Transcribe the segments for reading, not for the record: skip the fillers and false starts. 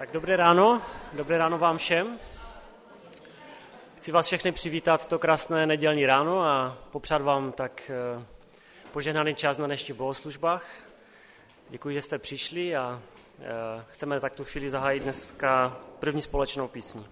Tak dobré ráno vám všem. Chci vás všechny přivítat to krásné nedělní ráno a popřát vám tak požehnaný čas na dnešních bohoslužbách. Děkuji, že jste přišli a chceme tak tu chvíli zahájit dneska první společnou písní.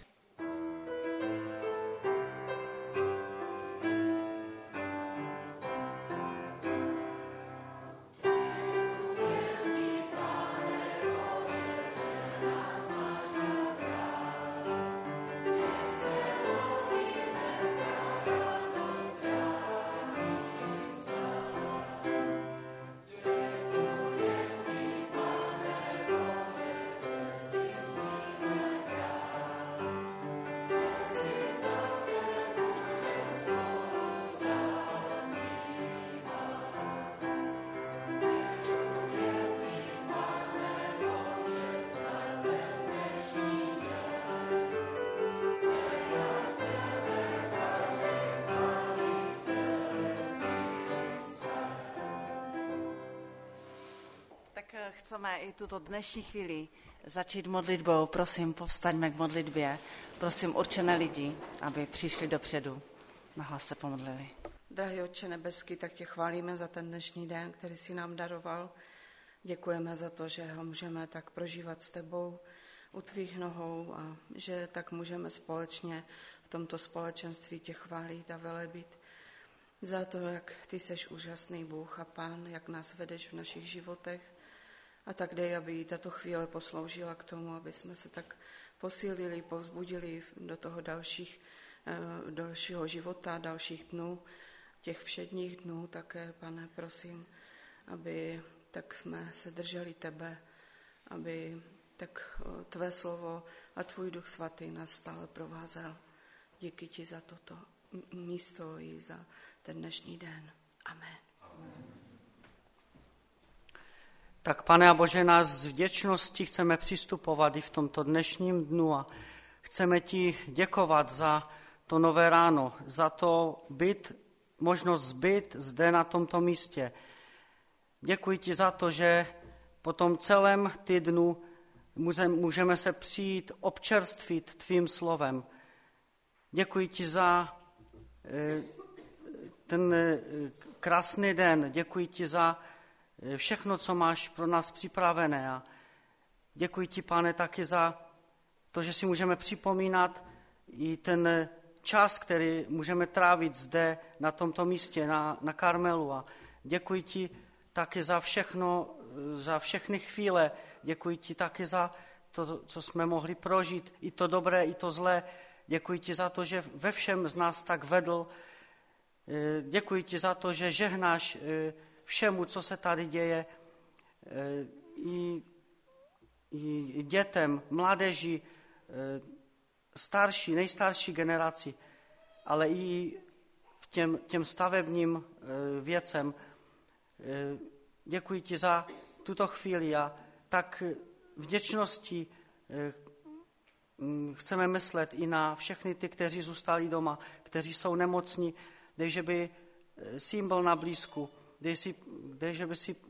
Chceme i tuto dnešní chvíli začít modlitbou. Prosím, povstaňme k modlitbě. Prosím určené lidi, aby přišli dopředu. Nahlas se pomodlili. Drahý Otče nebeský, tak tě chválíme za ten dnešní den, který jsi nám daroval. Děkujeme za to, že ho můžeme tak prožívat s tebou u tvých nohou a že tak můžeme společně v tomto společenství tě chválit a velebit. Za to, jak ty seš úžasný Bůh a Pán, jak nás vedeš v našich životech. A tak dej, aby tato chvíle posloužila k tomu, aby jsme se tak posílili, povzbudili do toho dalšího života, dalších dnů, těch všedních dnů také, Pane, prosím, aby tak jsme se drželi tebe, aby tak tvé slovo a tvůj Duch Svatý nás stále provázel. Díky ti za toto místo i za ten dnešní den. Amen. Tak, Pane a Bože, nás s vděčností chceme přistupovat i v tomto dnešním dnu a chceme ti děkovat za to nové ráno, za to možnost být zde na tomto místě. Děkuji ti za to, že po tom celém týdnu můžeme se přijít občerstvit tvým slovem. Děkuji ti za ten krásný den, děkuji ti za všechno, co máš pro nás připravené. A děkuji ti, Pane, taky za to, že si můžeme připomínat i ten čas, který můžeme trávit zde na tomto místě, na Karmelu. A děkuji ti taky za všechno, za všechny chvíle. Děkuji ti taky za to, co jsme mohli prožít, i to dobré, i to zlé. Děkuji ti za to, že ve všem z nás tak vedl. Děkuji ti za to, že žehnáš všemu, co se tady děje, i dětem, mládeži, nejstarší generaci, ale i těm stavebním věcem. Děkuji ti za tuto chvíli a tak vděčnosti chceme myslet i na všechny ty, kteří zůstali doma, kteří jsou nemocní, že by si jim byl na blízku, že by si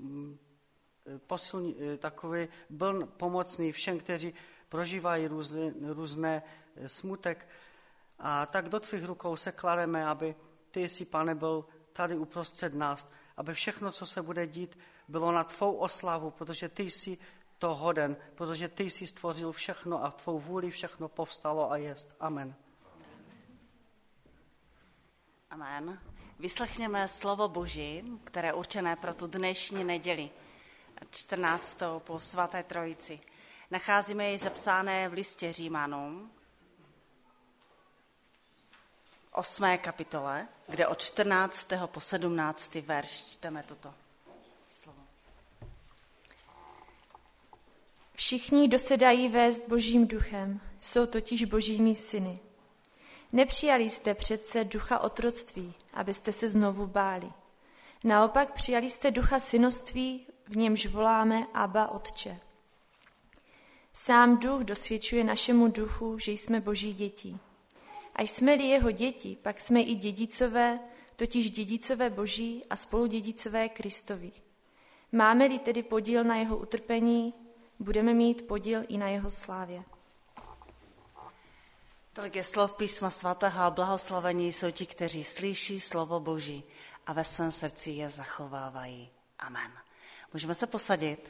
takový byl pomocný všem, kteří prožívají různé smutek. A tak do tvých rukou se klademe, aby ty jsi, Pane, byl tady uprostřed nás, aby všechno, co se bude dít, bylo na tvou oslavu, protože ty jsi to hoden, protože ty jsi stvořil všechno a tvou vůli všechno povstalo a jest. Amen. Amen. Vyslechněme slovo Boží, které je určené pro tu dnešní neděli, 14. po svaté trojici. Nacházíme jej zapsané v listě Římanům, 8. kapitole, kde od 14. po 17. verš čteme toto slovo. Všichni, kdo se dají vést Božím duchem, jsou totiž Božími syny. Nepřijali jste přece ducha otroctví, abyste se znovu báli. Naopak přijali jste ducha synoství, v němž voláme Abba, Otče. Sám duch dosvědčuje našemu duchu, že jsme Boží děti. A jsme-li jeho děti, pak jsme i dědicové, totiž dědicové Boží a spoludědicové Kristovi. Máme-li tedy podíl na jeho utrpení, budeme mít podíl i na jeho slávě. Tolik je slov písma svatého a blahoslavení jsou ti, kteří slyší slovo Boží a ve svém srdci je zachovávají. Amen. Můžeme se posadit.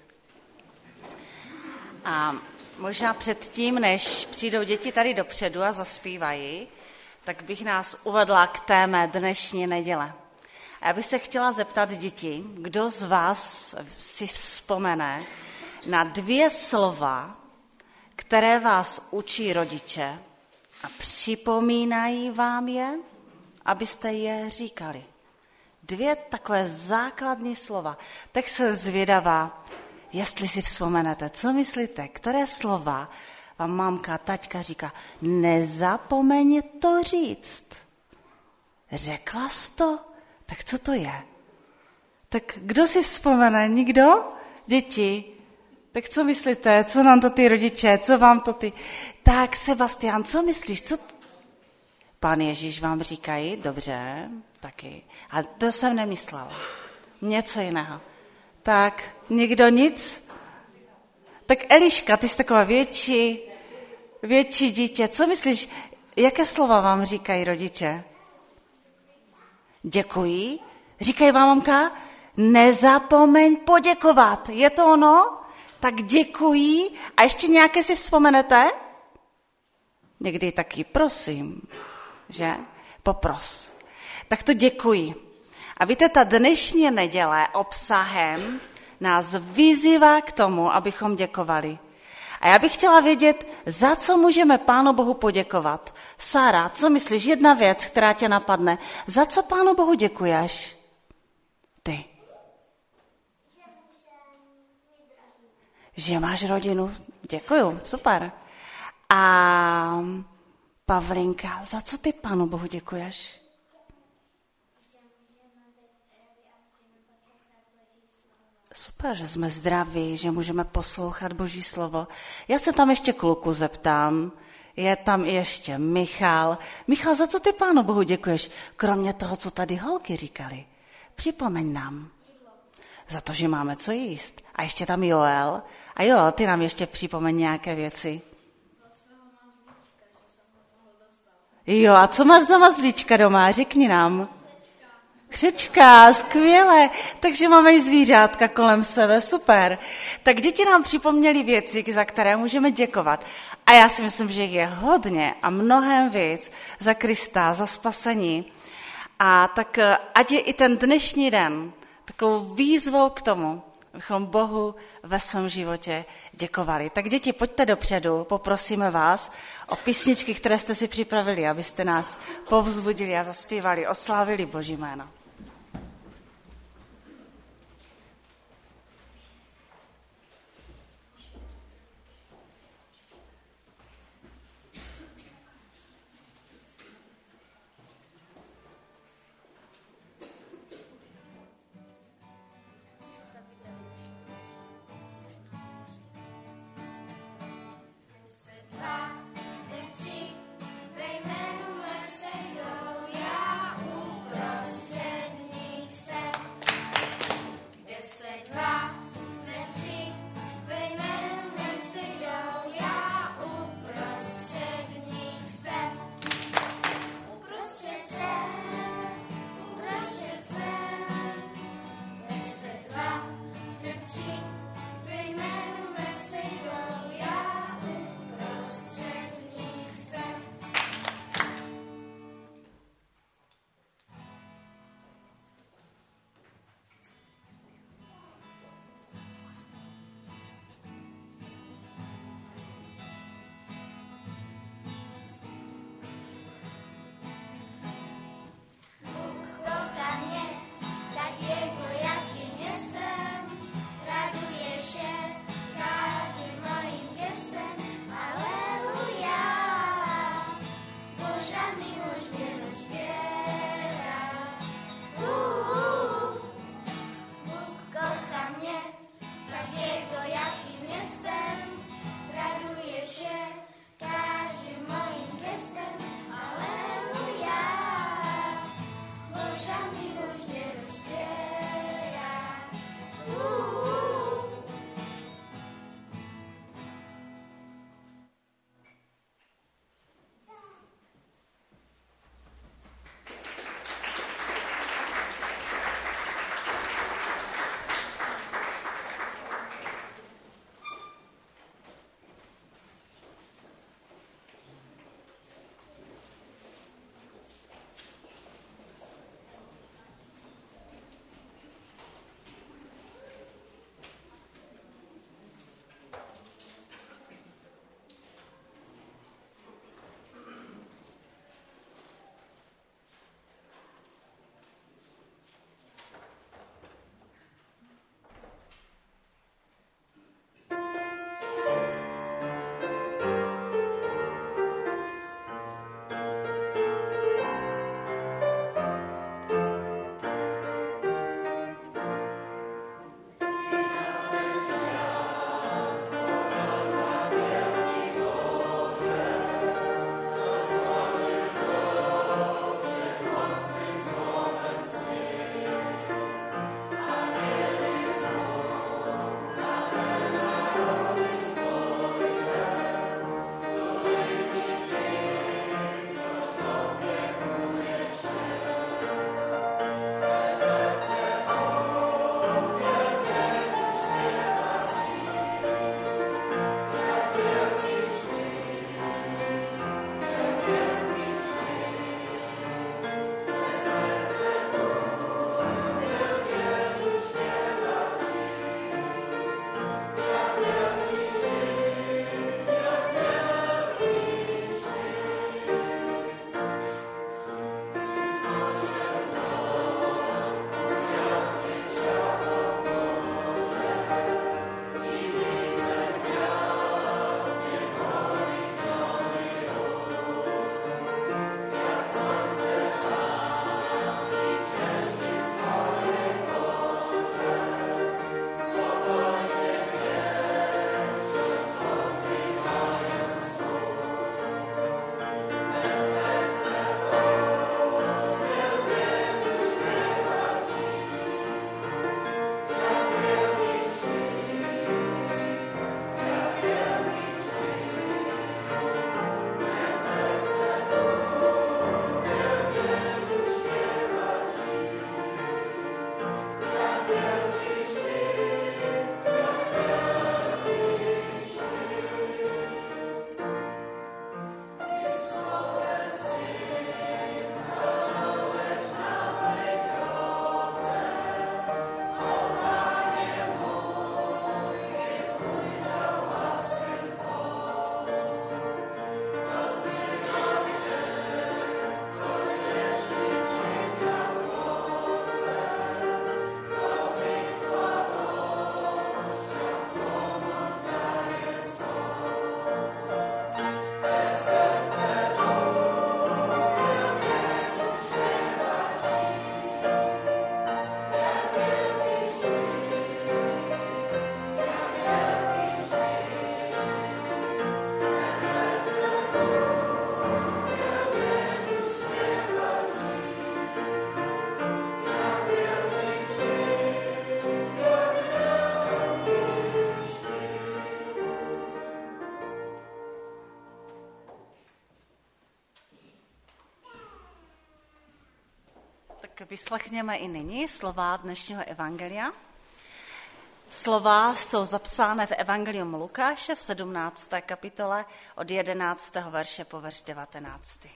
A možná předtím, než přijdou děti tady dopředu a zaspívají, tak bych nás uvedla k téme dnešní neděle. A já bych se chtěla zeptat děti, kdo z vás si vzpomene na 2 slova, které vás učí rodiče a připomínají vám je, abyste je říkali. 2 takové základní slova. Tak se zvědavá, jestli si vzpomenete, co myslíte, které slova vám mámka, taťka říká, nezapomeň to říct. Řekla jsi to? Tak co to je? Tak kdo si vzpomene? Nikdo? Děti? Tak co myslíte? Co nám to ty rodiče? Co vám to ty? Tak Sebastián, co myslíš? Co Pán Ježíš vám říkají? Dobře, taky. A to jsem nemyslela. Něco jiného. Tak, nikdo nic? Tak Eliška, ty jsi taková větší dítě. Co myslíš, jaké slova vám říkají rodiče? Děkuji. Říkají vám mamka, nezapomeň poděkovat. Je to ono? Tak děkuji. A ještě nějaké si vzpomenete? Někdy taky prosím, že? Popros. Tak to děkuji. A víte, ta dnešní neděle obsahem nás vyzývá k tomu, abychom děkovali. A já bych chtěla vědět, za co můžeme Pánu Bohu poděkovat. Sára, co myslíš? Jedna věc, která tě napadne. Za co Pánu Bohu děkuješ? Ty. Že máš rodinu. Děkuju, super. A Pavlinka, za co ty Pánu Bohu děkuješ? Super, že jsme zdraví, že můžeme poslouchat Boží slovo. Já se tam ještě kluku zeptám. Je tam ještě Michal. Michal, za co ty Pánu Bohu děkuješ? Kromě toho, co tady holky říkali. Připomeň nám. Za to, že máme co jíst. A ještě tam Joel. A Joel, ty nám ještě připomeň nějaké věci. Jo, a co máš za mazlíčka doma? Řekni nám. Křečka, skvěle, takže máme i zvířátka kolem sebe, super. Tak děti nám připomněly věci, za které můžeme děkovat. A já si myslím, že je hodně a mnohem víc za Krista, za spasení. A tak ať je i ten dnešní den takovou výzvou k tomu, abychom Bohu ve svém životě děkovali. Tak děti, pojďte dopředu, poprosíme vás o písničky, které jste si připravili, abyste nás povzbudili a zaspívali, oslávili Boží jméno. Ve jménu mé sejdou, já uprostřed. Tak vyslechněme i nyní slova dnešního evangelia. Slova jsou zapsány v Evangelium Lukáše v 17. kapitole od 11. verše po verš 19.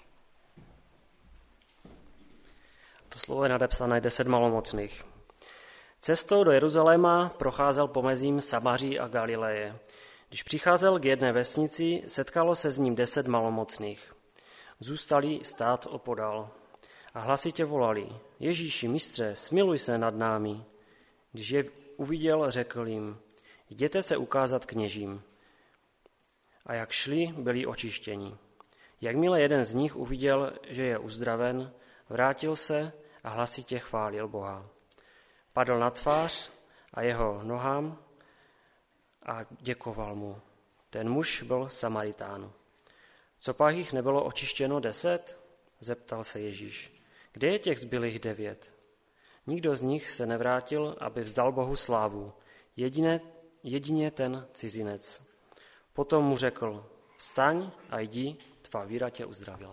To slovo je nadepsané 10 malomocných. Cestou do Jeruzaléma procházel pomezím Samaří a Galileje. Když přicházel k jedné vesnici, setkalo se s ním 10 malomocných. Zůstali stát opodál a hlasitě volali: Ježíši, mistře, smiluj se nad námi. Když je uviděl, řekl jim: Jděte se ukázat kněžím. A jak šli, byli očištěni. Jakmile jeden z nich uviděl, že je uzdraven, vrátil se a hlasitě chválil Boha. Padl na tvář a jeho nohám a děkoval mu. Ten muž byl Samaritán. Copak jich nebylo očištěno 10? Zeptal se Ježíš. Kde je těch zbylých 9? Nikdo z nich se nevrátil, aby vzdal Bohu slávu. Jedině ten cizinec. Potom mu řekl: Vstaň a jdi, tvá víra tě uzdravila.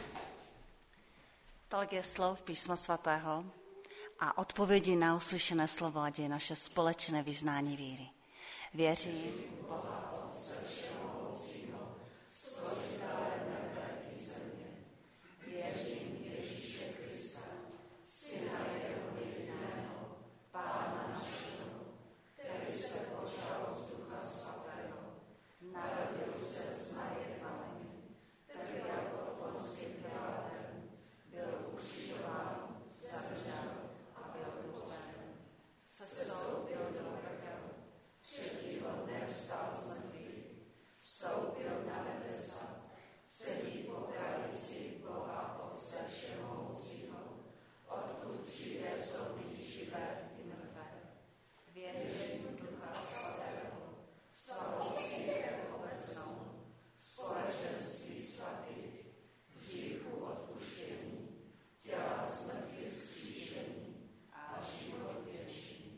Tolik je slov Písma svatého a odpovědi na uslyšené slovo, ať je naše společné vyznání víry. Věřím v Boha Otce všemohoucího, stvořitele nebe i země. Věřím v Ježíše Krista, Syna jeho jediného, Pána našeho, který se počal z Ducha svatého, narodil se z Marie Panny, trpěl pod Ponským Pilátem, byl ukřižován, zemřel a byl pohřben. Sestoupil do pekel, třetího dne vstal z mrtvých, vstoupil na nebesa, sedí po pravici Boha Otce všemohoucího, odkud přijde soudit živé i mrtvé. Věřím v Ducha svatého, svatou církev obecnou, společenství svatých, hříchů odpuštění, těla z mrtvých vzkříšení a život věčný.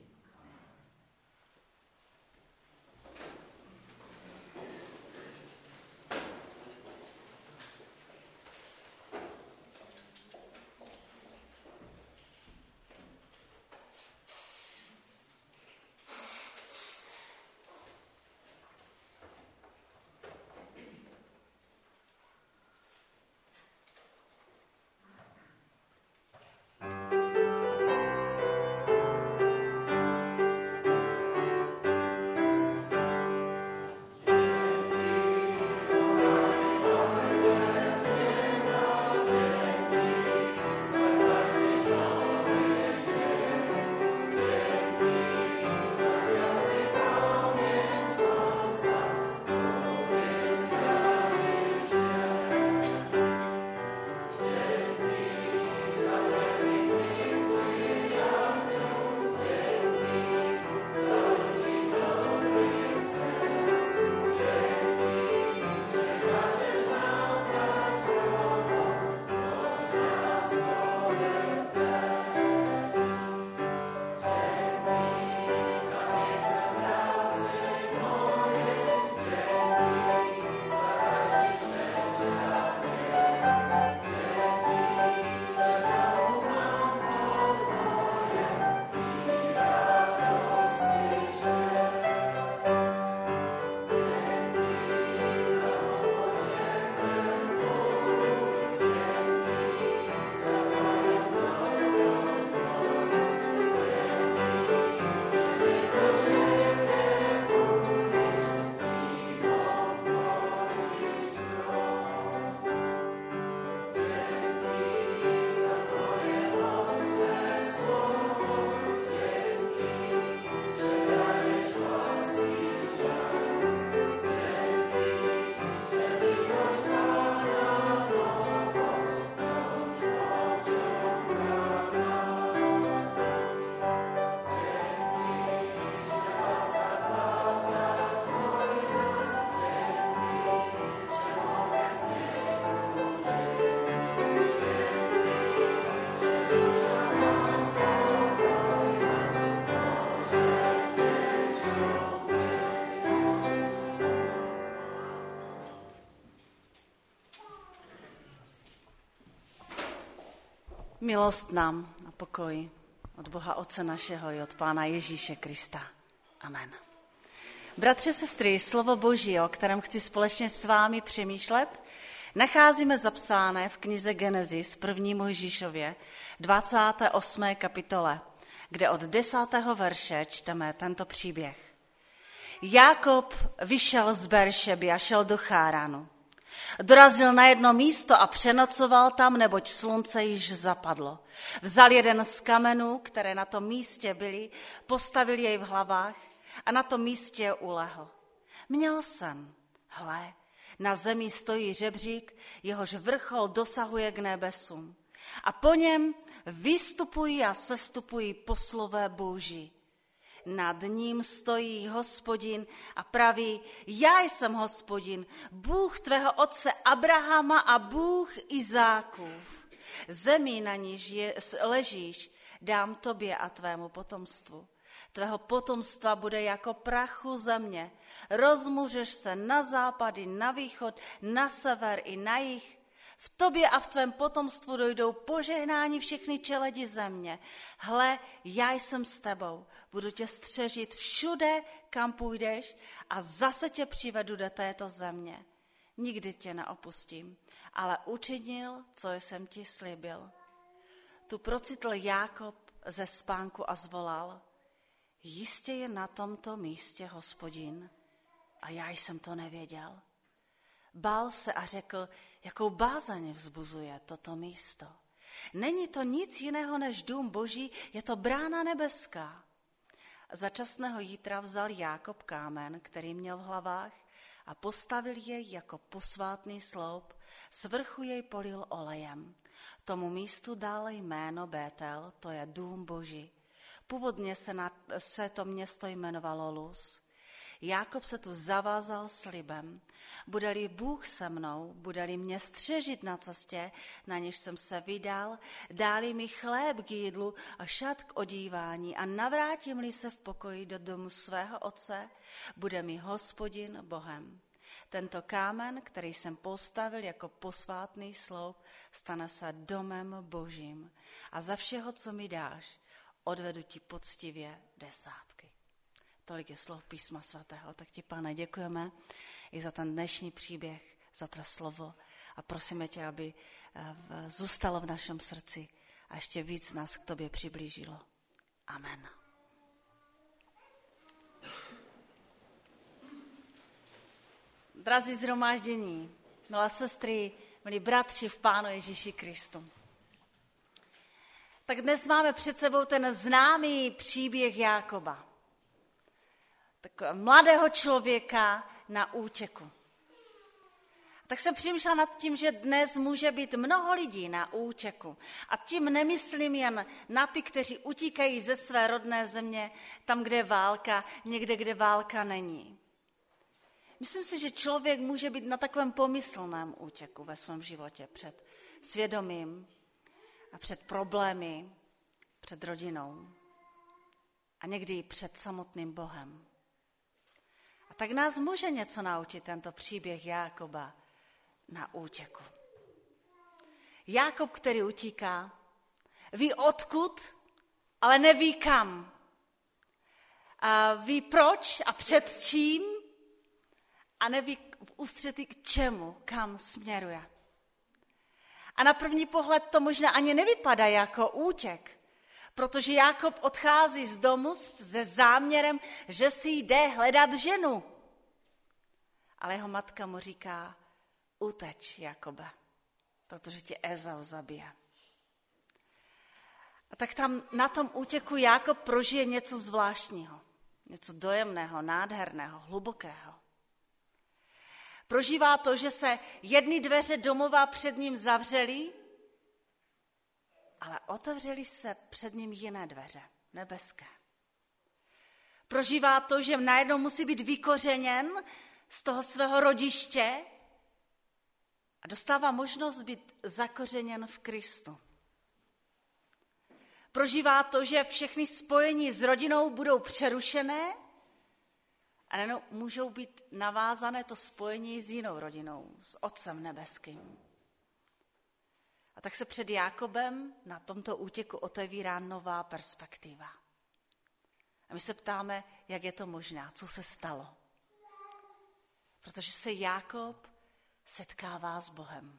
Milost nám a pokoj od Boha Otce našeho i od Pána Ježíše Krista. Amen. Bratři, sestry, slovo Boží, o kterém chci společně s vámi přemýšlet, nacházíme zapsáné v knize Genesis 1. Mojžíšově 28. kapitole, kde od 10. verše čteme tento příběh. Jákob vyšel z Beršeby a šel do Cháranu. Dorazil na jedno místo a přenocoval tam, neboť slunce již zapadlo. Vzal jeden z kamenů, které na tom místě byly, postavil jej v hlavách a na tom místě ulehl. Měl sen, hle, na zemi stojí žebřík, jehož vrchol dosahuje k nebesům. A po něm vystupují a sestupují poslové Boží. Nad ním stojí Hospodin a praví, já jsem Hospodin, Bůh tvého otce Abrahama a Bůh Izákův. Zemi, na níž ležíš, dám tobě a tvému potomstvu. Tvého potomstva bude jako prachu země. Rozmůžeš se na západ i na východ, na sever i na jih. V tobě a v tvém potomstvu dojdou požehnání všechny čeledi země. Hle, já jsem s tebou, budu tě střežit všude, kam půjdeš a zase tě přivedu do této země. Nikdy tě neopustím, ale učinil, co jsem ti slíbil. Tu procitl Jákob ze spánku a zvolal, jistě je na tomto místě Hospodin a já jsem to nevěděl. Bál se a řekl, jakou bázeň vzbuzuje toto místo. Není to nic jiného než dům Boží, je to brána nebeská. Za časného jítra vzal Jákob kámen, který měl v hlavách, a postavil jej jako posvátný sloup, svrchu jej polil olejem. Tomu místu dal jméno Bétel, to je dům Boží. Původně se to město jmenovalo Luz. Jákob se tu zavázal slibem. Bude-li Bůh se mnou, bude-li mě střežit na cestě, na něž jsem se vydal, dá-li mi chléb k jídlu a šat k odívání a navrátím-li se v pokoji do domu svého otce, bude mi Hospodin Bohem. Tento kámen, který jsem postavil jako posvátný sloup, stane se domem Božím. A za všeho, co mi dáš, odvedu ti poctivě desátky. Tolik je slov písma svatého. Tak ti, Pane, děkujeme i za ten dnešní příběh, za tvé slovo a prosíme tě, aby zůstalo v našem srdci a ještě víc nás k tobě přiblížilo. Amen. Drazí shromáždění, milé sestry, milí bratři v Pánu Ježíši Kristu. Tak dnes máme před sebou ten známý příběh Jákoba. Takového mladého člověka na útěku. Tak jsem přemýšlela nad tím, že dnes může být mnoho lidí na útěku. A tím nemyslím jen na ty, kteří utíkají ze své rodné země, tam, kde je válka, někde, kde válka není. Myslím si, že člověk může být na takovém pomyslném útěku ve svém životě před svědomím a před problémy, před rodinou a někdy i před samotným Bohem. A tak nás může něco naučit tento příběh Jákoba na útěku. Jákob, který utíká, ví odkud, ale neví kam. A ví proč a před čím a neví v ústřetí k čemu, kam směruje. A na první pohled to možná ani nevypadá jako útěk, protože Jákob odchází z domu se záměrem, že si jde hledat ženu. Ale jeho matka mu říká, uteč, Jakobe, protože tě Ezau zabije. A tak tam na tom útěku Jákob prožije něco zvláštního, něco dojemného, nádherného, hlubokého. Prožívá to, že se jedny dveře domova před ním zavřely, ale otevřely se před ním jiné dveře, nebeské. Prožívá to, že najednou musí být vykořeněn z toho svého rodiště a dostává možnost být zakořeněn v Kristu. Prožívá to, že všechny spojení s rodinou budou přerušené a najednou můžou být navázané to spojení s jinou rodinou, s Otcem nebeským. A tak se před Jákobem na tomto útěku otevírá nová perspektiva. A my se ptáme, jak je to možné, co se stalo. Protože se Jákob setkává s Bohem.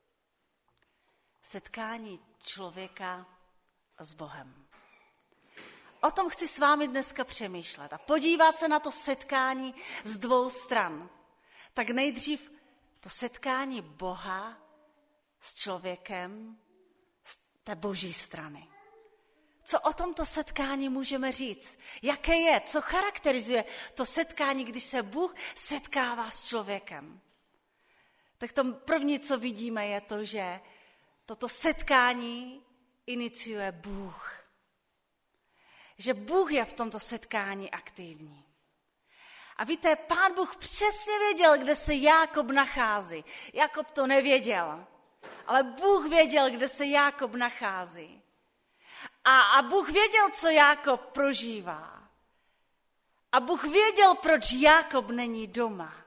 Setkání člověka s Bohem. O tom chci s vámi dneska přemýšlet a podívat se na to setkání z dvou stran. Tak nejdřív to setkání Boha s člověkem z té boží strany. Co o tomto setkání můžeme říct? Jaké je? Co charakterizuje to setkání, když se Bůh setkává s člověkem? Tak to první, co vidíme, je to, že toto setkání iniciuje Bůh. Že Bůh je v tomto setkání aktivní. A víte, Pán Bůh přesně věděl, kde se Jákob nachází. Jákob to nevěděl, ale Bůh věděl, kde se Jákob nachází. A Bůh věděl, co Jákob prožívá. A Bůh věděl, proč Jákob není doma.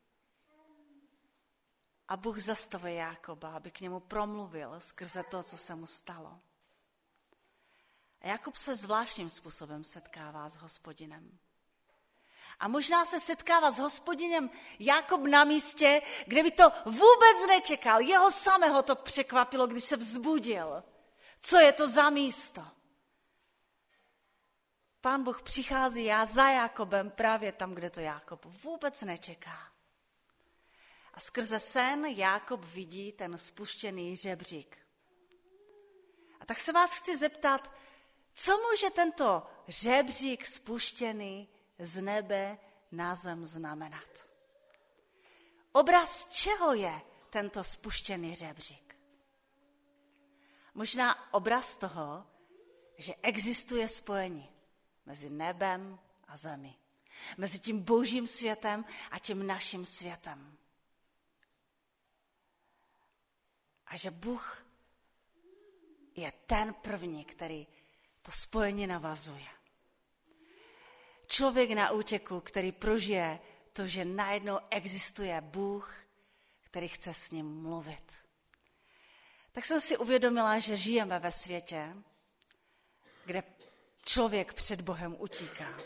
A Bůh zastavuje Jákoba, aby k němu promluvil skrze to, co se mu stalo. A Jákob se zvláštním způsobem setkává s Hospodinem. A možná se setkává s Hospodinem Jákob na místě, kde by to vůbec nečekal. Jeho samého to překvapilo, když se vzbudil. Co je to za místo? Pán Bůh přichází za Jákobem právě tam, kde to Jákob vůbec nečeká. A skrze sen Jákob vidí ten spuštěný žebřík. A tak se vás chci zeptat, co může tento žebřík spuštěný z nebe na zem znamenat? Obraz čeho je tento spuštěný žebřík? Možná obraz toho, že existuje spojení mezi nebem a zemí. Mezi tím božím světem a tím naším světem. A že Bůh je ten první, který to spojení navazuje. Člověk na útěku, který prožije to, že najednou existuje Bůh, který chce s ním mluvit. Tak jsem si uvědomila, že žijeme ve světě, kde člověk před Bohem utíká.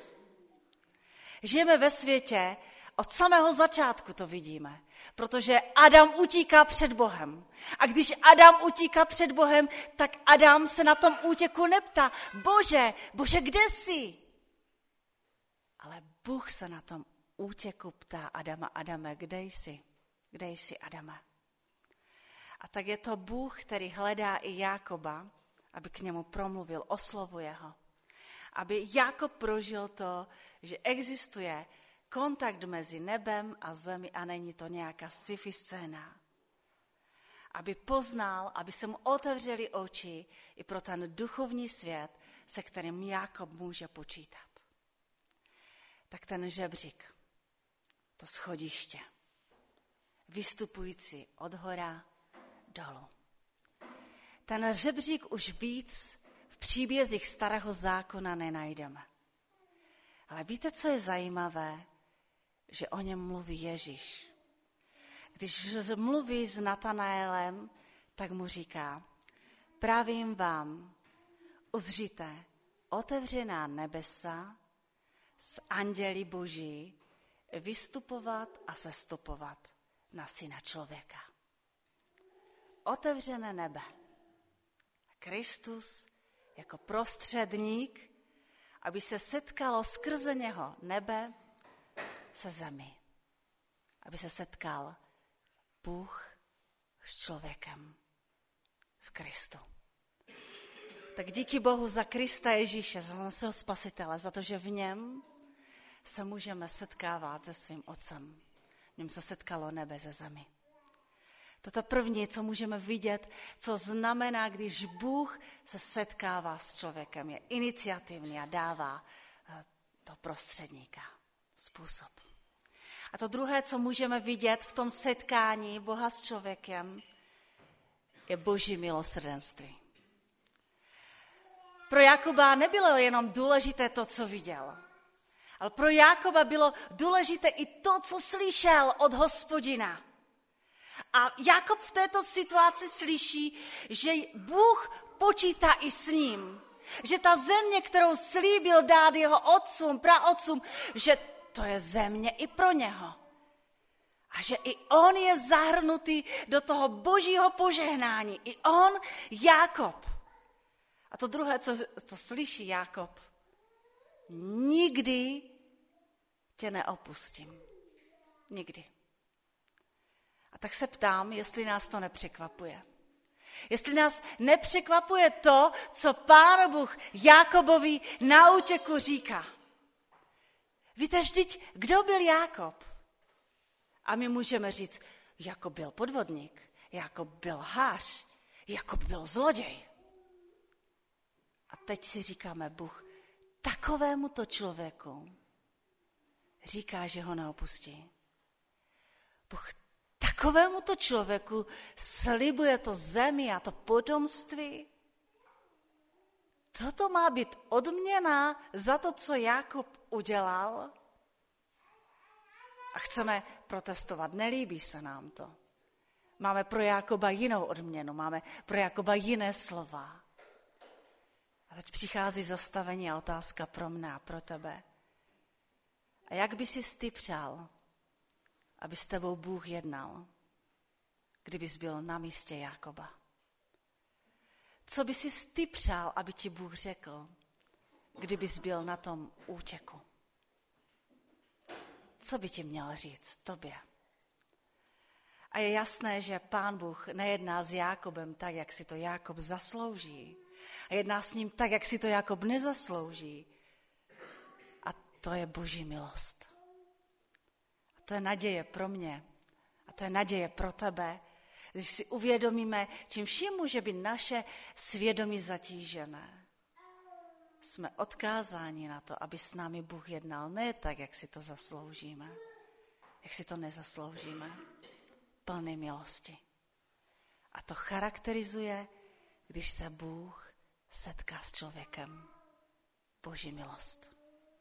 Žijeme ve světě, od samého začátku to vidíme, protože Adam utíká před Bohem. A když Adam utíká před Bohem, tak Adam se na tom útěku neptá, Bože, kde jsi? Ale Bůh se na tom útěku ptá Adame, kde jsi, Adame? A tak je to Bůh, který hledá i Jákoba, aby k němu promluvil, oslovuje ho. Aby Jákob prožil to, že existuje kontakt mezi nebem a zemí a není to nějaká sci-fi scéna. Aby poznal, aby se mu otevřely oči i pro ten duchovní svět, se kterým Jákob může počítat. Tak ten žebřík, to schodiště, vystupující od hora dolů. Ten žebřík už víc v příbězích Starého zákona nenajdeme. Ale víte, co je zajímavé? Že o něm mluví Ježíš. Když mluví s Natanaelem, tak mu říká, pravím vám, uzřite otevřená nebesa s anděli boží vystupovat a sestupovat na Syna člověka. Otevřené nebe. Kristus jako prostředník, aby se setkalo skrze něho nebe se zemí. Aby se setkal Bůh s člověkem v Kristu. Tak díky Bohu za Krista Ježíše, za našeho Spasitele, za to, že v něm se můžeme setkávat se svým Otcem. V něm se setkalo nebe ze zemi. Toto první, co můžeme vidět, co znamená, když Bůh se setkává s člověkem, je iniciativní a dává to prostředníka, způsob. A to druhé, co můžeme vidět v tom setkání Boha s člověkem, je Boží milosrdenství. Pro Jákoba nebylo jenom důležité to, co viděl, ale pro Jákoba bylo důležité i to, co slyšel od Hospodina. A Jakob v této situaci slyší, že Bůh počítá i s ním. Že ta země, kterou slíbil dát jeho otcům, praotcům, že to je země i pro něho. A že i on je zahrnutý do toho božího požehnání. I on, Jakob. A to druhé, co to slyší Jakob. Nikdy tě neopustím. Nikdy. A tak se ptám, jestli nás to nepřekvapuje. Jestli nás nepřekvapuje to, co Pán Bůh Jakobovi na útěku říká. Víte, vždyť, kdo byl Jakob? A my můžeme říct, Jakob byl podvodník, Jakob byl lhář, Jakob byl zloděj. A teď si říkáme, Bůh takovémuto člověku říká, že ho neopustí. Bůh takovémuto člověku slibuje to zemi a to potomství. Toto má být odměna za to, co Jakob udělal. A chceme protestovat, nelíbí se nám to. Máme pro Jakoba jinou odměnu, máme pro Jakoba jiné slova. A teď přichází zastavení a otázka pro mne a pro tebe. A jak by si ty přál, aby s tebou Bůh jednal, kdybys byl na místě Jakoba? Co by si ty přál, aby ti Bůh řekl, kdybys byl na tom útěku? Co by ti měl říct tobě? A je jasné, že Pán Bůh nejedná s Jakobem tak, jak si to Jakob zaslouží. A jedná s ním tak, jak si to Jakob nezaslouží. A to je Boží milost. A to je naděje pro mě. A to je naděje pro tebe, když si uvědomíme, čím vším může být naše svědomí zatížené. Jsme odkázáni na to, aby s námi Bůh jednal ne tak, jak si to zasloužíme, jak si to nezasloužíme, plný milosti. A to charakterizuje, když se Bůh setká s člověkem. Boží milost.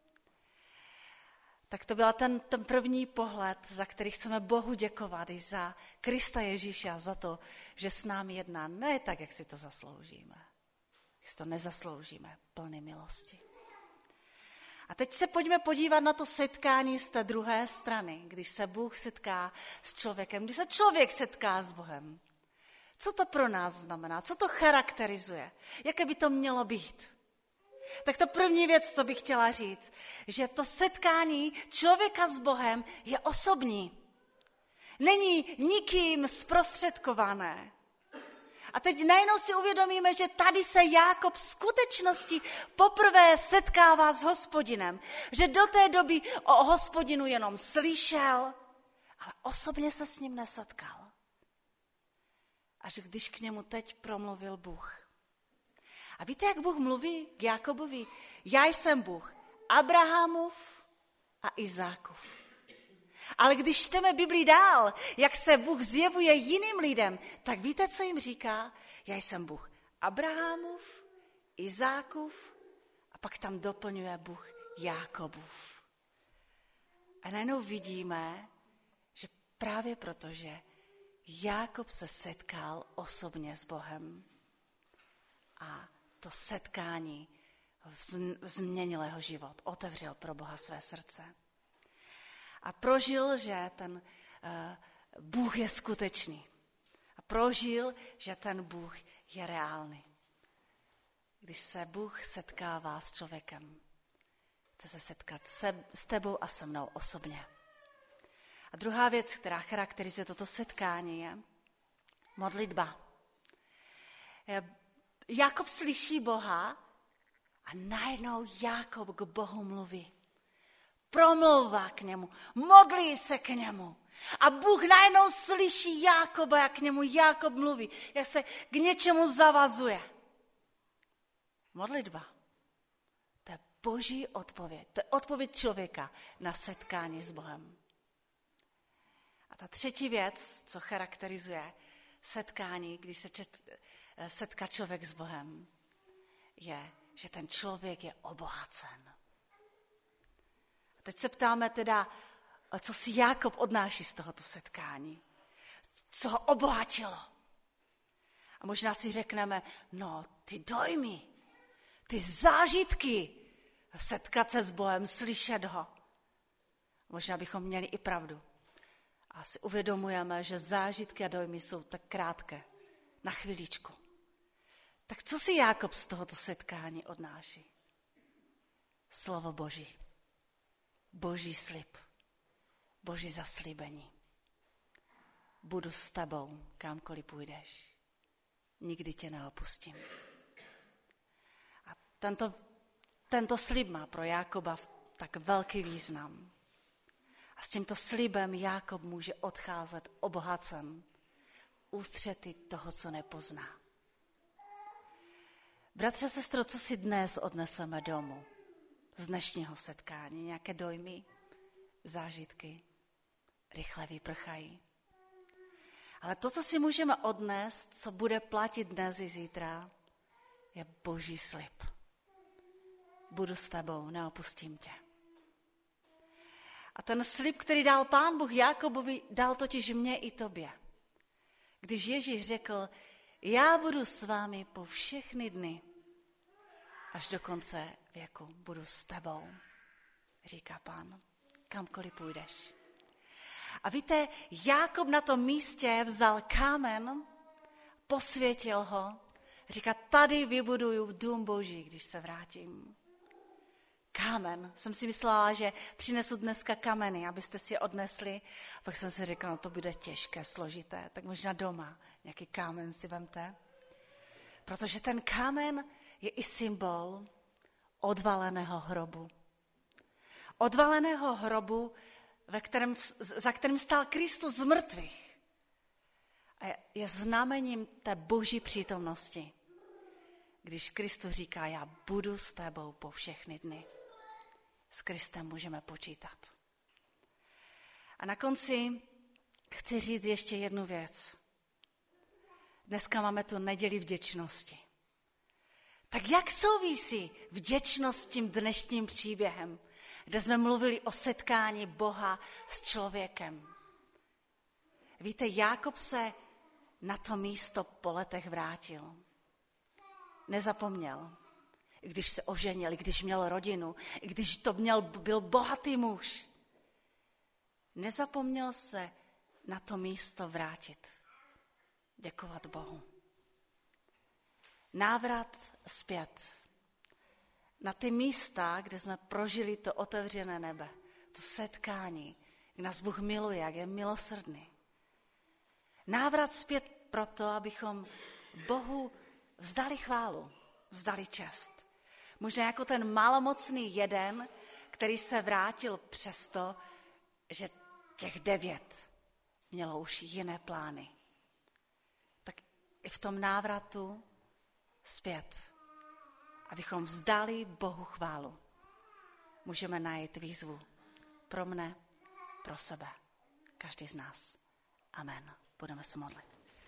Tak to byl ten první pohled, za který chceme Bohu děkovat i za Krista Ježíše a za to, že s námi jedná ne tak, jak si to zasloužíme. Jak si to nezasloužíme, plný milosti. A teď se pojďme podívat na to setkání z té druhé strany, když se Bůh setká s člověkem, když se člověk setká s Bohem. Co to pro nás znamená? Co to charakterizuje? Jaké by to mělo být? Tak to první věc, co bych chtěla říct, že to setkání člověka s Bohem je osobní. Není nikým zprostředkované. A teď najednou si uvědomíme, že tady se Jákob v skutečnosti poprvé setkává s Hospodinem. Že do té doby o Hospodinu jenom slyšel, ale osobně se s ním nesetkal. Až když k němu teď promluvil Bůh. A víte, jak Bůh mluví k Jákobovi? Já jsem Bůh Abrahamův a Izákův. Ale když čteme Biblii dál, jak se Bůh zjevuje jiným lidem, tak víte, co jim říká? Já jsem Bůh Abrahamův, Izákův a pak tam doplňuje Bůh Jákobův. A najednou vidíme, že právě protože Jákob se setkal osobně s Bohem a to setkání změnilo jeho život, otevřel pro Boha své srdce. A prožil, že ten Bůh je skutečný. A prožil, že ten Bůh je reálný. Když se Bůh setkává s člověkem, chce se setkat s tebou a se mnou osobně. A druhá věc, která charakterizuje toto setkání, je modlitba. Jákob slyší Boha a najednou Jákob k Bohu mluví. Promlouvá k němu, modlí se k němu. A Bůh najednou slyší Jákoba, jak k němu Jákob mluví, jak se k něčemu zavazuje. Modlitba. To je Boží odpověď. To je odpověď člověka na setkání s Bohem. A ta třetí věc, co charakterizuje setkání, když se setká člověk s Bohem, je, že ten člověk je obohacen. Teď se ptáme teda, co si Jákob odnáší z tohoto setkání. co ho obohatilo. A možná si řekneme, no ty dojmy, ty zážitky, setkat se s Bohem, slyšet ho. Možná bychom měli i pravdu. A si uvědomujeme, že zážitky a dojmy jsou tak krátké, na chviličku. Tak co si Jákob z tohoto setkání odnáší? Slovo Boží. Boží slib. Boží zaslíbení. Budu s tebou, kamkoliv půjdeš. Nikdy tě neopustím. A tento slib má pro Jákoba tak velký význam. A s tímto slibem Jákob může odcházet obohacen ústřety toho, co nepozná. Bratře, sestro, co si dnes odneseme domů z dnešního setkání? Nějaké dojmy, zážitky, rychle vyprchají. Ale to, co si můžeme odnést, co bude platit dnes i zítra, je Boží slib. Budu s tebou, neopustím tě. A ten slib, který dal Pán Bůh Jákobovi, dal totiž mě i tobě. Když Ježíš řekl, já budu s vámi po všechny dny, až do konce věku budu s tebou, říká Pán, kamkoliv půjdeš. A víte, Jákob na tom místě vzal kámen, posvětil ho, říká, tady vybuduju dům Boží, když se vrátím. Kámen. Jsem si myslela, že přinesu dneska kameny, abyste si je odnesli. Pak jsem si řekla, no to bude těžké, složité, tak možná doma nějaký kámen si vemte. Protože ten kámen je i symbol odvaleného hrobu. Odvaleného hrobu, za kterým stál Kristus z mrtvých. A je znamením té Boží přítomnosti. Když Kristus říká, já budu s tebou po všechny dny. S Kristem můžeme počítat. A na konci chci říct ještě jednu věc. Dneska máme tu neděli vděčnosti. Tak jak souvisí vděčnost s tím dnešním příběhem, kde jsme mluvili o setkání Boha s člověkem? Víte, Jákob se na to místo po letech vrátil. Nezapomněl. I když se oženil, i když měl rodinu, i když to byl bohatý muž. Nezapomněl se na to místo vrátit. Děkovat Bohu. Návrat zpět. Na ty místa, kde jsme prožili to otevřené nebe. To setkání, jak nás Bůh miluje, jak je milosrdný. Návrat zpět proto, abychom Bohu vzdali chválu, vzdali čest. Možná jako ten malomocný jeden, který se vrátil přesto, že těch 9 mělo už jiné plány. Tak i v tom návratu zpět, abychom vzdali Bohu chválu, můžeme najít výzvu pro mne, pro sebe, každý z nás. Amen. Budeme se modlit.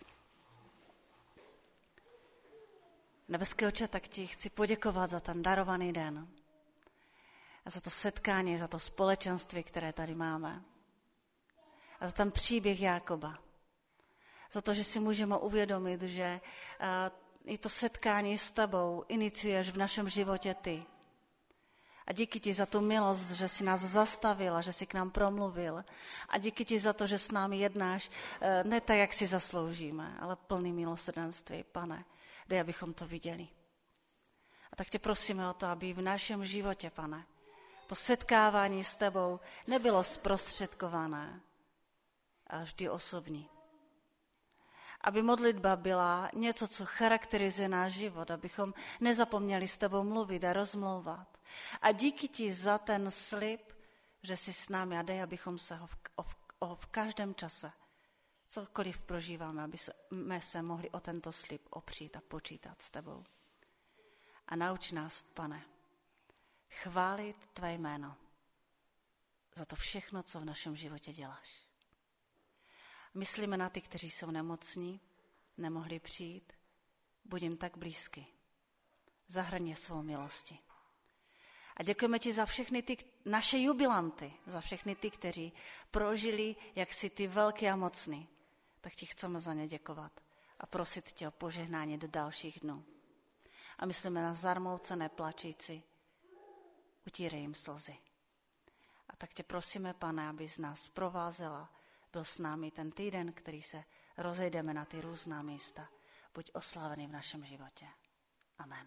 Nebeský Otče, tak ti chci poděkovat za ten darovaný den. A za to setkání, za to společenství, které tady máme. A za ten příběh Jákoba. Za to, že si můžeme uvědomit, že i to setkání s tebou iniciuješ v našem životě ty. A díky ti za tu milost, že jsi nás zastavil a že jsi k nám promluvil. A díky ti za to, že s námi jednáš ne tak, jak si zasloužíme, ale plný milosrdenství, Pane. Dej, abychom to viděli. A tak tě prosíme o to, aby v našem životě, Pane, to setkávání s tebou nebylo zprostředkované, ale vždy osobní. Aby modlitba byla něco, co charakterizuje náš život, abychom nezapomněli s tebou mluvit a rozmlouvat. A díky ti za ten slib, že jsi s námi a dej, abychom se ho v každém čase, cokoliv prožíváme, aby jsme se mohli o tento slib opřít a počítat s tebou. A nauč nás, Pane, chválit tvé jméno za to všechno, co v našem životě děláš. Myslíme na ty, kteří jsou nemocní, nemohli přijít, buď jim tak blízky. Zahrň je svou milostí. A děkujeme ti za všechny ty naše jubilanty, za všechny ty, kteří prožili, jak jsi ty velký a mocný. tak ti chceme za ně děkovat a prosit tě o požehnání do dalších dnů. A myslíme na zarmoucené plačící, utírej jim slzy. A tak tě prosíme, Pane, abys nás provázela, byl s námi ten týden, který se rozejdeme na ty různá místa. Buď oslavený v našem životě. Amen.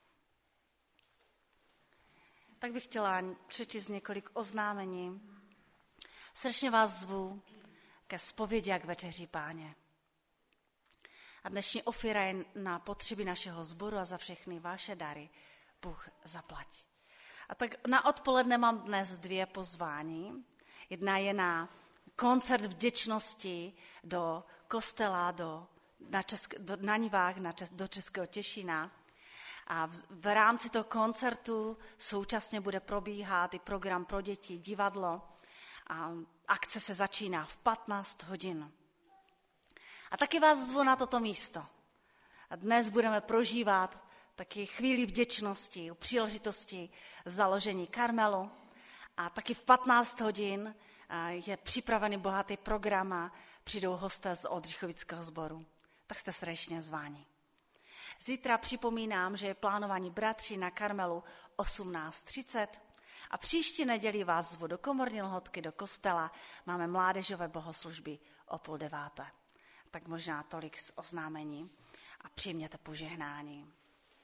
Tak bych chtěla přečíst několik oznámení. Srdečně vás zvu ke zpovědi a k večeři Páně. A dnešní ofíra je na potřeby našeho sboru a za všechny vaše dary Bůh zaplať. A tak na odpoledne mám dnes 2 pozvání. Jedna je na koncert vděčnosti do kostela na Nivách do Českého Těšína. A v rámci toho koncertu současně bude probíhat i program pro děti, divadlo. A akce se začíná v 15 hodin. A taky vás zvu na toto místo. A dnes budeme prožívat taky chvíli vděčnosti u příležitosti založení Karmelu. A taky v 15 hodin je připravený bohatý program a přijdou hosté z Oldřichovického sboru. Tak jste srdečně zváni. Zítra připomínám, že je plánovaní bratři na Karmelu 18:30 a příští neděli vás zvu do Komorní Lhotky, do kostela. Máme mládežové bohoslužby o 8:30. Tak možná tolik z oznámení a přijměte požehnání.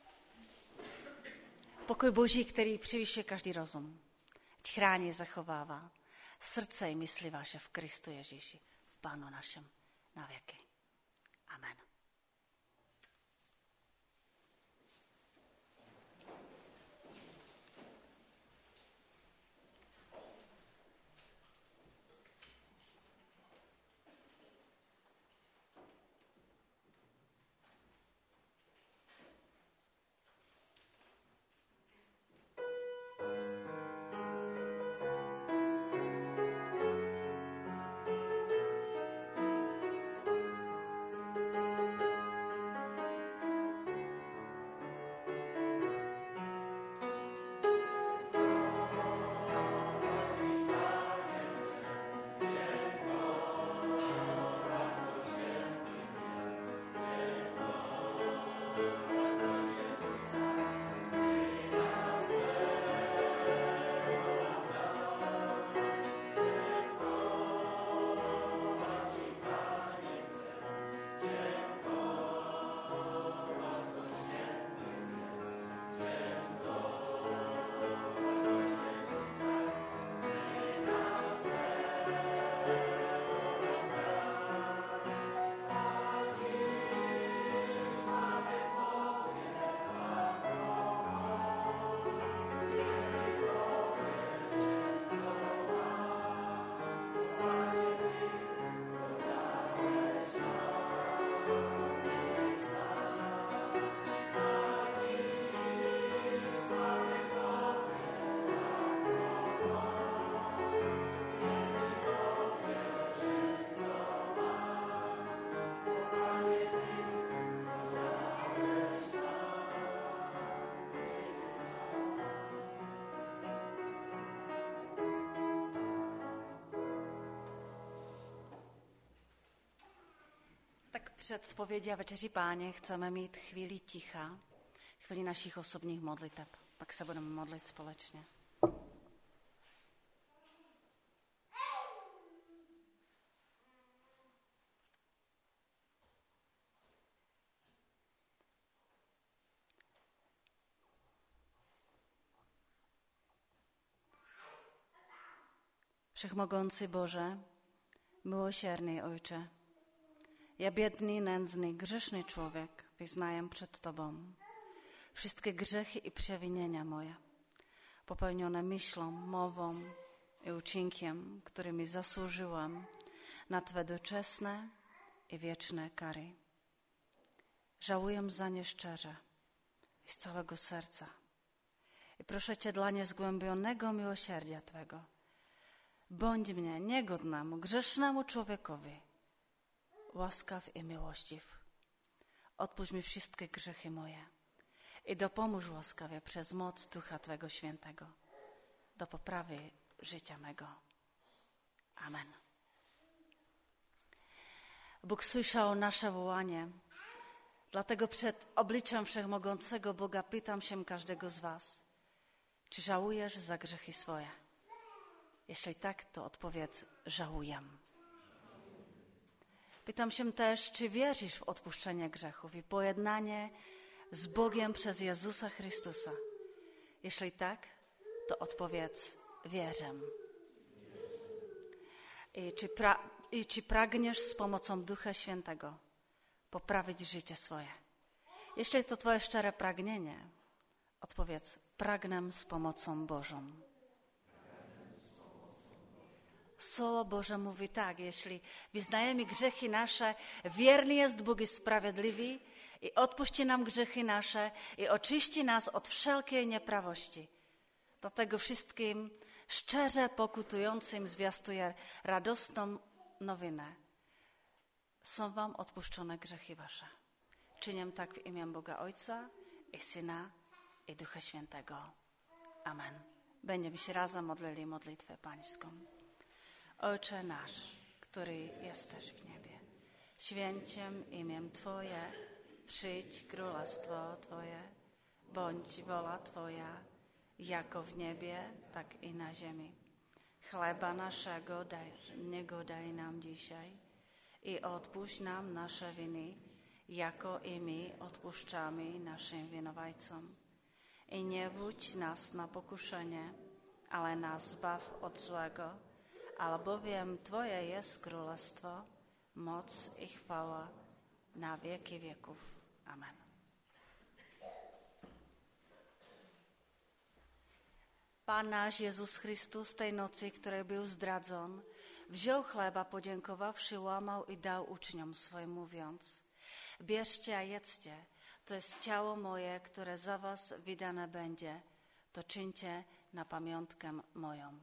Pokoj Boží, který převyšuje každý rozum, ať chrání, zachovává srdce i mysli vaše v Kristu Ježíši, v Pánu našem na věky. Amen. Tak před zpovědí a večeří Páně chceme mít chvíli ticha, chvíli našich osobních modliteb. Pak se budeme modlit společně. Wszechmogący Boże, miłosierny Ojcze, ja biedny, nędzny, grzeszny człowiek wyznaję przed Tobą wszystkie grzechy i przewinienia moje, popełnione myślą, mową i uczynkiem, którymi zasłużyłam na Twe doczesne i wieczne kary. Żałuję za nie szczerze i z całego serca i proszę Cię dla niezgłębionego miłosierdzia Twego. Bądź mnie niegodnemu, grzesznemu człowiekowi łaskaw i miłościw. Odpuść mi wszystkie grzechy moje i dopomóż łaskawie przez moc Ducha Twego Świętego do poprawy życia mego. Amen. Bóg słyszał nasze wołanie. Dlatego przed obliczem Wszechmogącego Boga pytam się każdego z was, czy żałujesz za grzechy swoje? Jeśli tak, to odpowiedz, żałuję. Pytam się też, czy wierzysz w odpuszczenie grzechów i pojednanie z Bogiem przez Jezusa Chrystusa? Jeśli tak, to odpowiedz, wierzę. I czy pragniesz z pomocą Ducha Świętego poprawić życie swoje? Jeśli to twoje szczere pragnienie, odpowiedz, pragnę z pomocą Bożą. Słowo Boże mówi tak, jeśli wyznajemy grzechy nasze, wierny jest Bóg i sprawiedliwy i odpuści nam grzechy nasze i oczyści nas od wszelkiej nieprawości. Dlatego wszystkim szczerze pokutującym zwiastuję radosną nowinę. Są wam odpuszczone grzechy wasze. Czynię tak w imię Boga Ojca i Syna i Ducha Świętego. Amen. Będziemy się razem modlili modlitwę pańską. Ojcze nasz, który jesteś w niebie, święć się imię Twoje, przyjdź królestwo Twoje, bądź wola Twoja, jako w niebie, tak i na ziemi. Chleba naszego daj nam dzisiaj i odpuść nam nasze winy, jako i my odpuszczamy naszym winowajcom. I nie wódź nas na pokuszenie, ale nas zbaw od złego, albowiem Twoje jest królestwo, moc i chwała na wieki wieków. Amen. Pan nasz Jezus Chrystus tej nocy, której był zdradzony, wziął chleba, podziękowawszy, łamał i dał uczniom swoim, mówiąc: bierzcie, a jedzcie, to jest ciało moje, które za was wydane będzie, to czyńcie na pamiątkę moją.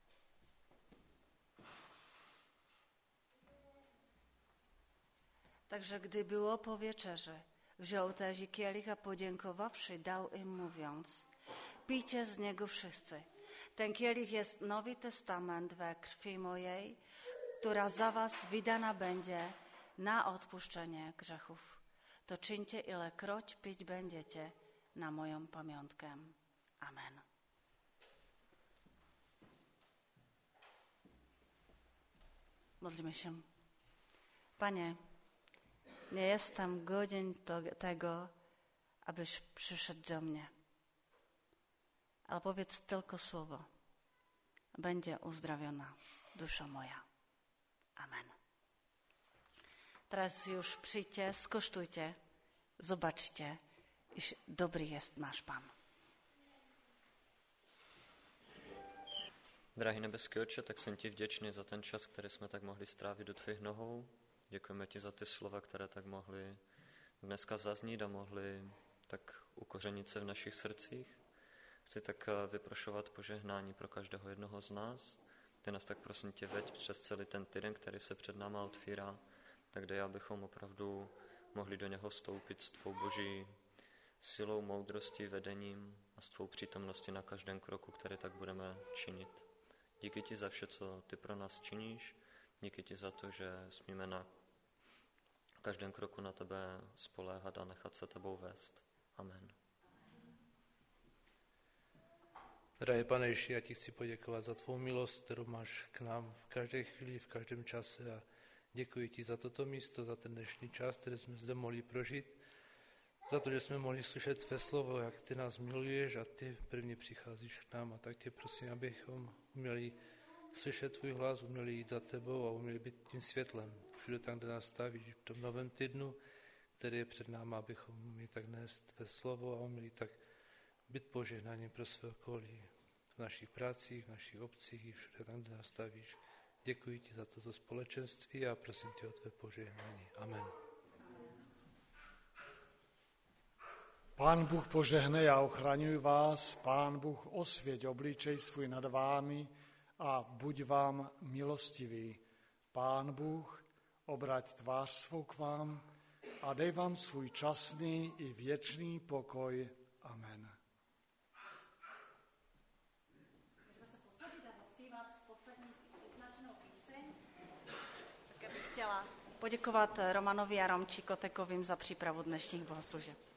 Także gdy było po wieczerzy, wziął też i kielich, a podziękowawszy, dał im, mówiąc: pijcie z niego wszyscy. Ten kielich jest Nowy Testament we krwi mojej, która za was wydana będzie na odpuszczenie grzechów. To czyńcie, ilekroć pić będziecie na moją pamiątkę. Amen. Modlimy się. Panie, nie jestem godzien tego, abyś przyszedł do mnie. Ale powiedz tylko słowo. Będzie uzdrowiona dusza moja. Amen. Teraz już przyjdźcie, skosztujcie, zobaczcie, iż dobry jest nasz Pan. Drahý nebeský Otče, tak jsem ti vděčný za ten čas, který jsme tak mohli strávit u tvých nohou. Děkujeme ti za ty slova, které tak mohly dneska zaznít a mohly tak ukořenit se v našich srdcích. Chci tak vyprošovat požehnání pro každého jednoho z nás. Ty nás tak prosím tě veď přes celý ten týden, který se před náma otvírá, tak dej, abychom opravdu mohli do něho vstoupit s tvou boží silou, moudrostí, vedením a s tvou přítomností na každém kroku, který tak budeme činit. Díky ti za vše, co ty pro nás činíš. Díky ti za to, že smíme na každém kroku na tebe spoléhat a nechat se tebou vést. Amen. Drahý Pane Ježíši, já ti chci poděkovat za tvou milost, kterou máš k nám v každé chvíli, v každém čase, a děkuji ti za toto místo, za ten dnešní čas, který jsme zde mohli prožít, za to, že jsme mohli slyšet tvé slovo, jak ty nás miluješ a ty první přicházíš k nám, a tak tě prosím, abychom uměli slyšet tvůj hlas, uměli jít za tebou a uměli být tím světlem všude tam, kde nás stavíš, v tom novém týdnu, který je před námi, abychom uměli tak nést tvé slovo a uměli tak být požehnáním pro své okolí, v našich pracích, v našich obcích i všude tam, kde nás stavíš. Děkuji ti za toto společenství a prosím tě o tvé požehnání. Amen. Pán Bůh požehnej a ochraňuj vás, Pán Bůh osvieť obličej svůj nad vámi a buď vám milostivý. Pán Bůh obrať tvář svou k vám a dej vám svůj časný i věčný pokoj. Amen. Můžeme se posadit a zaspívat poslední vyznačenou píseň. Také bych chtěla poděkovat Romanovi a Romči Kotekovým za přípravu dnešních bohoslužeb.